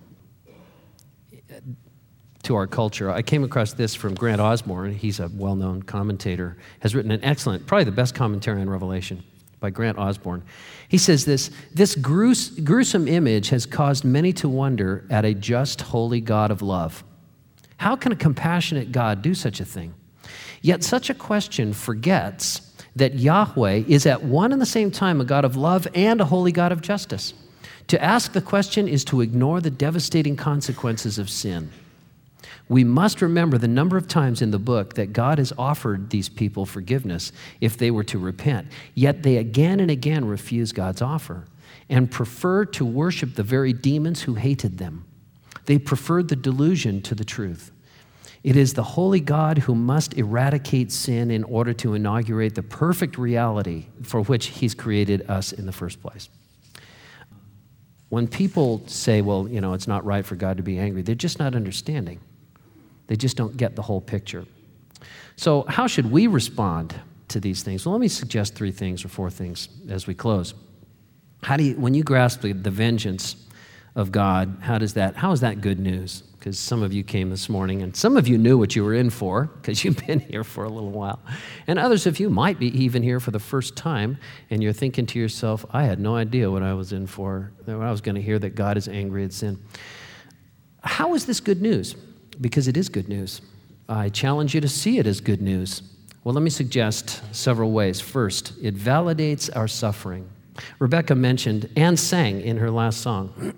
to our culture. I came across this from Grant Osborne. He's a well-known commentator, has written an excellent, probably the best commentary on Revelation by Grant Osborne. He says this, this grues- gruesome image has caused many to wonder at a just, holy God of love. How can a compassionate God do such a thing? Yet such a question forgets that Yahweh is at one and the same time a God of love and a holy God of justice. To ask the question is to ignore the devastating consequences of sin. We must remember the number of times in the book that God has offered these people forgiveness if they were to repent, yet they again and again refuse God's offer and prefer to worship the very demons who hated them. They preferred the delusion to the truth. It is the holy God who must eradicate sin in order to inaugurate the perfect reality for which he's created us in the first place. When people say, well, you know, it's not right for God to be angry, they're just not understanding. They just don't get the whole picture. So how should we respond to these things? Well, let me suggest three things or four things as we close. How do you, when you grasp the, the vengeance of God, how does that, how is that good news? Because some of you came this morning, and some of you knew what you were in for, because you've been here for a little while. And others of you might be even here for the first time, and you're thinking to yourself, I had no idea what I was in for, when I was going to hear that God is angry at sin. How is this good news? Because it is good news. I challenge you to see it as good news. Well, let me suggest several ways. First, it validates our suffering. Rebecca mentioned and sang in her last song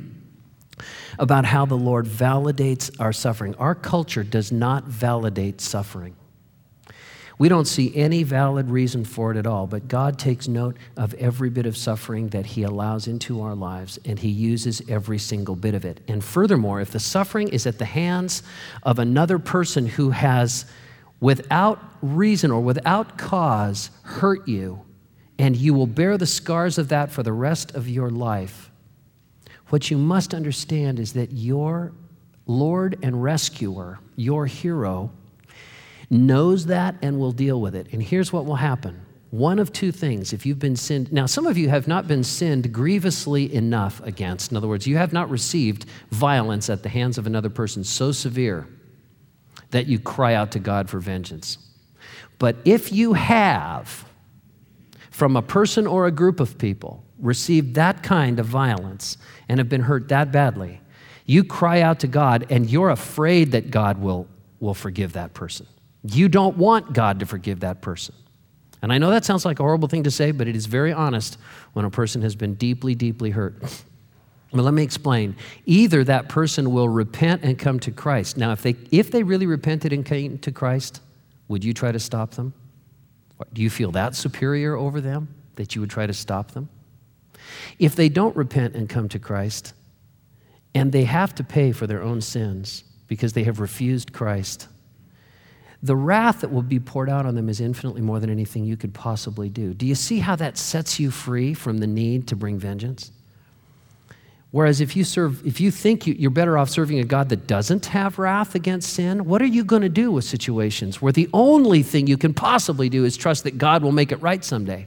about how the Lord validates our suffering. Our culture does not validate suffering. We don't see any valid reason for it at all, but God takes note of every bit of suffering that he allows into our lives, and he uses every single bit of it. And furthermore, if the suffering is at the hands of another person who has, without reason or without cause, hurt you, and you will bear the scars of that for the rest of your life, what you must understand is that your Lord and rescuer, your hero, knows that and will deal with it. And here's what will happen. One of two things, if you've been sinned. Now, some of you have not been sinned grievously enough against. In other words, you have not received violence at the hands of another person so severe that you cry out to God for vengeance. But if you have, from a person or a group of people, received that kind of violence and have been hurt that badly, you cry out to God and you're afraid that God will, will forgive that person. You don't want God to forgive that person. And I know that sounds like a horrible thing to say, but it is very honest when a person has been deeply, deeply hurt. Well, let me explain. Either that person will repent and come to Christ. Now, if they if they really repented and came to Christ, would you try to stop them? Do you feel that superior over them, that you would try to stop them? If they don't repent and come to Christ, and they have to pay for their own sins because they have refused Christ, the wrath that will be poured out on them is infinitely more than anything you could possibly do. Do you see how that sets you free from the need to bring vengeance? Whereas if you serve, if you think you, you're better off serving a God that doesn't have wrath against sin, what are you going to do with situations where the only thing you can possibly do is trust that God will make it right someday?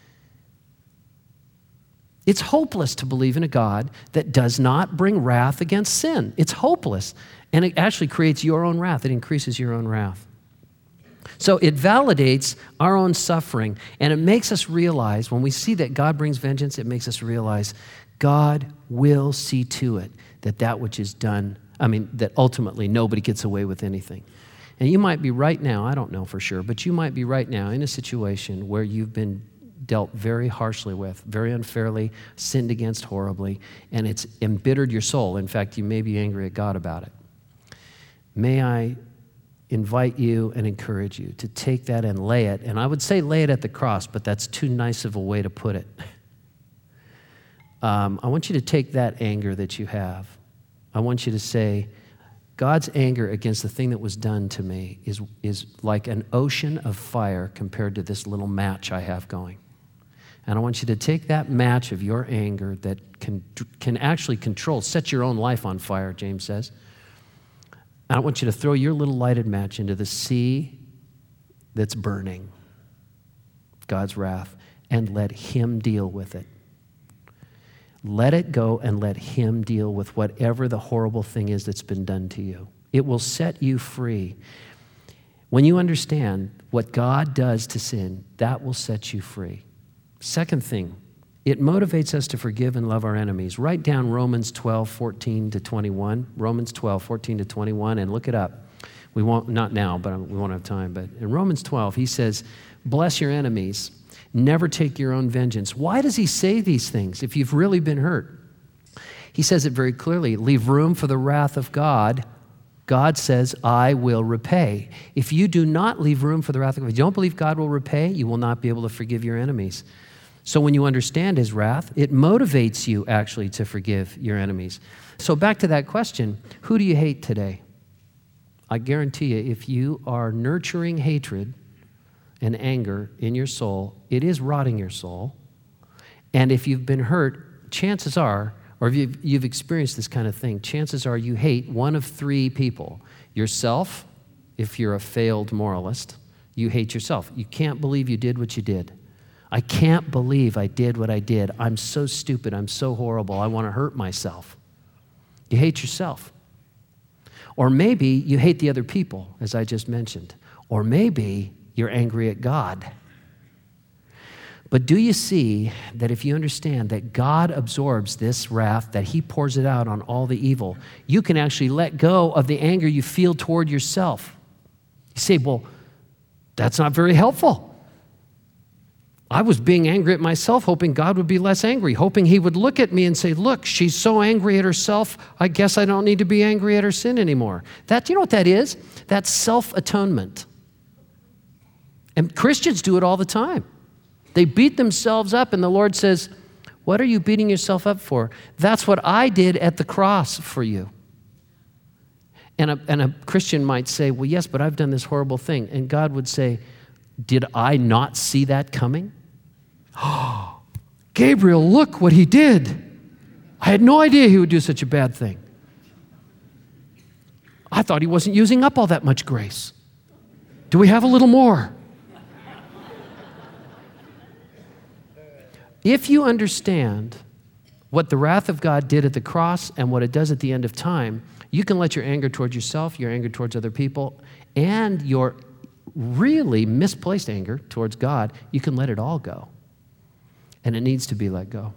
It's hopeless to believe in a God that does not bring wrath against sin. It's hopeless. And it actually creates your own wrath. It increases your own wrath. So it validates our own suffering, and it makes us realize, when we see that God brings vengeance, it makes us realize God will see to it that that which is done, I mean, that ultimately nobody gets away with anything. And you might be right now, I don't know for sure, but you might be right now in a situation where you've been dealt very harshly with, very unfairly, sinned against horribly, and it's embittered your soul. In fact, you may be angry at God about it. May I invite you and encourage you to take that and lay it, and I would say lay it at the cross, but that's too nice of a way to put it. Um, I want you to take that anger that you have. I want you to say, God's anger against the thing that was done to me is, is like an ocean of fire compared to this little match I have going. And I want you to take that match of your anger that can, can actually control, set your own life on fire, James says. And I want you to throw your little lighted match into the sea that's burning, God's wrath, and let Him deal with it. Let it go and let Him deal with whatever the horrible thing is that's been done to you. It will set you free. When you understand what God does to sin, that will set you free. Second thing, it motivates us to forgive and love our enemies. Write down Romans twelve, fourteen to twenty-one. Romans twelve, fourteen to twenty-one, and look it up. We won't, not now, but we won't have time. But in Romans twelve, he says, bless your enemies. Never take your own vengeance. Why does he say these things if you've really been hurt? He says it very clearly. Leave room for the wrath of God. God says, I will repay. If you do not leave room for the wrath of God, if you don't believe God will repay, you will not be able to forgive your enemies. So when you understand His wrath, it motivates you actually to forgive your enemies. So back to that question, who do you hate today? I guarantee you, if you are nurturing hatred and anger in your soul, it is rotting your soul. And if you've been hurt, chances are, or if you've, you've experienced this kind of thing, chances are you hate one of three people. Yourself, if you're a failed moralist, you hate yourself. You can't believe you did what you did. I can't believe I did what I did. I'm so stupid. I'm so horrible. I want to hurt myself. You hate yourself. Or maybe you hate the other people, as I just mentioned. Or maybe you're angry at God. But do you see that if you understand that God absorbs this wrath, that He pours it out on all the evil, you can actually let go of the anger you feel toward yourself. You say, well, that's not very helpful. I was being angry at myself, hoping God would be less angry, hoping He would look at me and say, look, she's so angry at herself, I guess I don't need to be angry at her sin anymore. That, you know what that is? That's self-atonement. And Christians do it all the time. They beat themselves up, and the Lord says, what are you beating yourself up for? That's what I did at the cross for you. And a, and a Christian might say, well, yes, but I've done this horrible thing. And God would say, did I not see that coming? Oh, Gabriel, look what he did. I had no idea he would do such a bad thing. I thought he wasn't using up all that much grace. Do we have a little more? If you understand what the wrath of God did at the cross and what it does at the end of time, you can let your anger towards yourself, your anger towards other people, and your really misplaced anger towards God, you can let it all go. And it needs to be let go.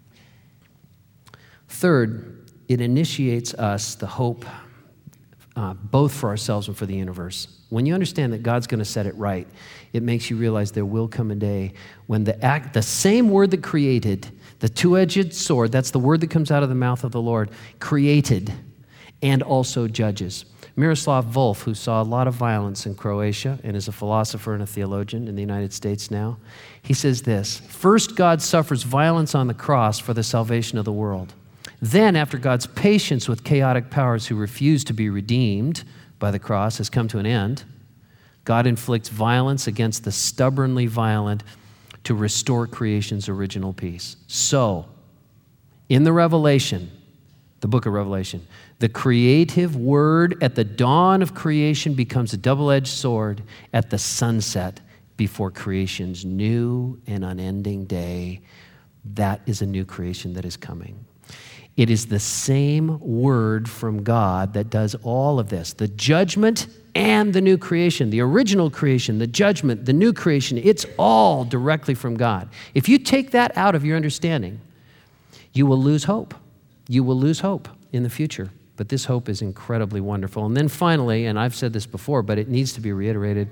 Third, it initiates us the hope uh, both for ourselves and for the universe. When you understand that God's going to set it right, it makes you realize there will come a day when the act, the same word that created, the two-edged sword, that's the word that comes out of the mouth of the Lord, created and also judges. Miroslav Volf, who saw a lot of violence in Croatia and is a philosopher and a theologian in the United States now, he says this: first, God suffers violence on the cross for the salvation of the world. Then, after God's patience with chaotic powers who refuse to be redeemed by the cross has come to an end, God inflicts violence against the stubbornly violent to restore creation's original peace. So, in the Revelation, the book of Revelation. The creative word at the dawn of creation becomes a double-edged sword at the sunset before creation's new and unending day. That is a new creation that is coming. It is the same word from God that does all of this. The judgment and the new creation, the original creation, the judgment, the new creation, it's all directly from God. If you take that out of your understanding, you will lose hope. You will lose hope in the future. But this hope is incredibly wonderful. And then finally, and I've said this before, but it needs to be reiterated,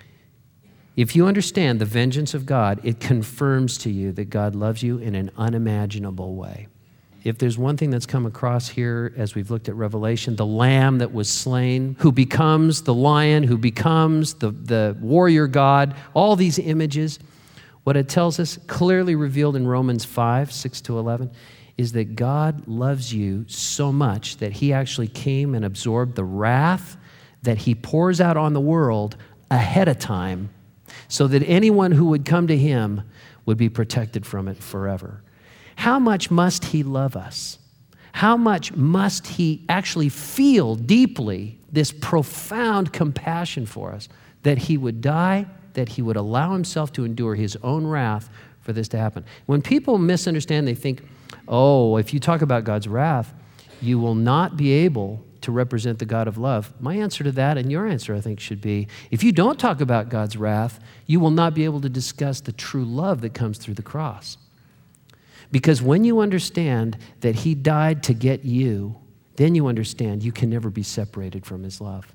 if you understand the vengeance of God, it confirms to you that God loves you in an unimaginable way. If there's one thing that's come across here as we've looked at Revelation, the lamb that was slain, who becomes the lion, who becomes the, the warrior God, all these images, what it tells us, clearly revealed in Romans five, six to eleven, is that God loves you so much that he actually came and absorbed the wrath that he pours out on the world ahead of time so that anyone who would come to him would be protected from it forever. How much must he love us? How much must he actually feel deeply this profound compassion for us that he would die, that he would allow himself to endure his own wrath for this to happen? When people misunderstand, they think, oh, if you talk about God's wrath, you will not be able to represent the God of love. My answer to that, and your answer, I think, should be, if you don't talk about God's wrath, you will not be able to discuss the true love that comes through the cross. Because when you understand that he died to get you, then you understand you can never be separated from his love.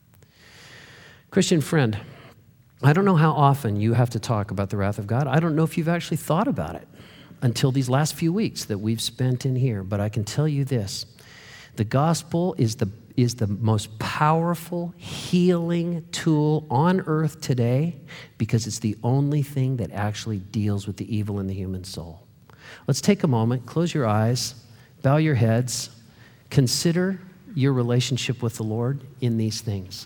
Christian friend, I don't know how often you have to talk about the wrath of God. I don't know if you've actually thought about it until these last few weeks that we've spent in here. But I can tell you this, the gospel is the, is the most powerful healing tool on earth today because it's the only thing that actually deals with the evil in the human soul. Let's take a moment, close your eyes, bow your heads, consider your relationship with the Lord in these things.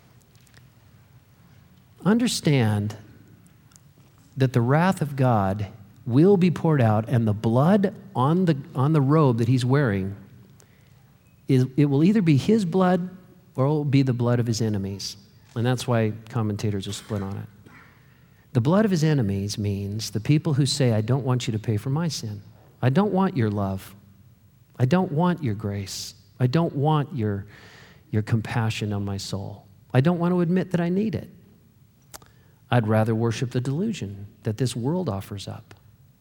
Understand that the wrath of God will be poured out, and the blood on the, on the robe that he's wearing, is, it will either be his blood or it will be the blood of his enemies. And that's why commentators are split on it. The blood of his enemies means the people who say, I don't want you to pay for my sin. I don't want your love. I don't want your grace. I don't want your, your compassion on my soul. I don't want to admit that I need it. I'd rather worship the delusion that this world offers up.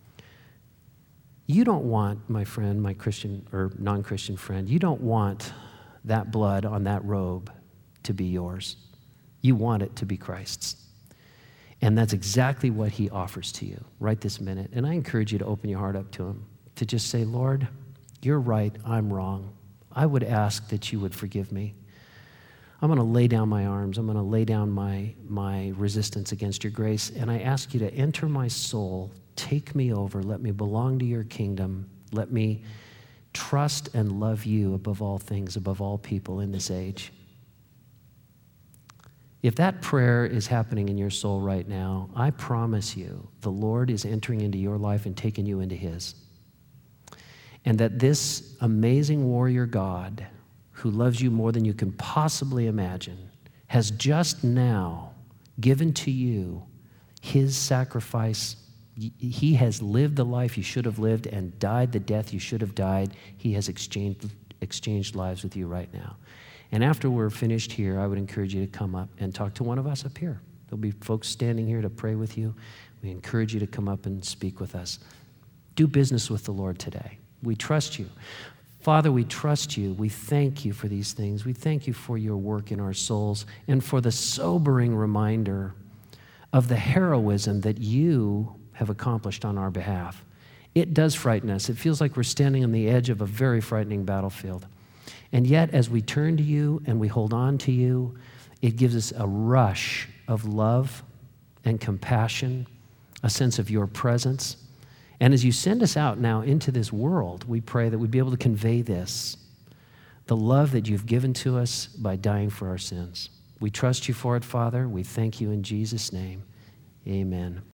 You don't want, my friend, my Christian or non-Christian friend, you don't want that blood on that robe to be yours. You want it to be Christ's. And that's exactly what he offers to you right this minute. And I encourage you to open your heart up to him, to just say, Lord, you're right, I'm wrong. I would ask that you would forgive me. I'm going to lay down my arms. I'm going to lay down my, my resistance against your grace. And I ask you to enter my soul, take me over, let me belong to your kingdom. Let me trust and love you above all things, above all people in this age. If that prayer is happening in your soul right now, I promise you the Lord is entering into your life and taking you into his. And that this amazing warrior God who loves you more than you can possibly imagine has just now given to you his sacrifice. He has lived the life you should have lived and died the death you should have died. He has exchanged, exchanged lives with you right now. And after we're finished here, I would encourage you to come up and talk to one of us up here. There'll be folks standing here to pray with you. We encourage you to come up and speak with us. Do business with the Lord today. We trust you. Father, we trust you. We thank you for these things. We thank you for your work in our souls and for the sobering reminder of the heroism that you have accomplished on our behalf. It does frighten us. It feels like we're standing on the edge of a very frightening battlefield. And yet, as we turn to you and we hold on to you, it gives us a rush of love and compassion, a sense of your presence. And as you send us out now into this world, we pray that we'd be able to convey this, the love that you've given to us by dying for our sins. We trust you for it, Father. We thank you in Jesus' name. Amen.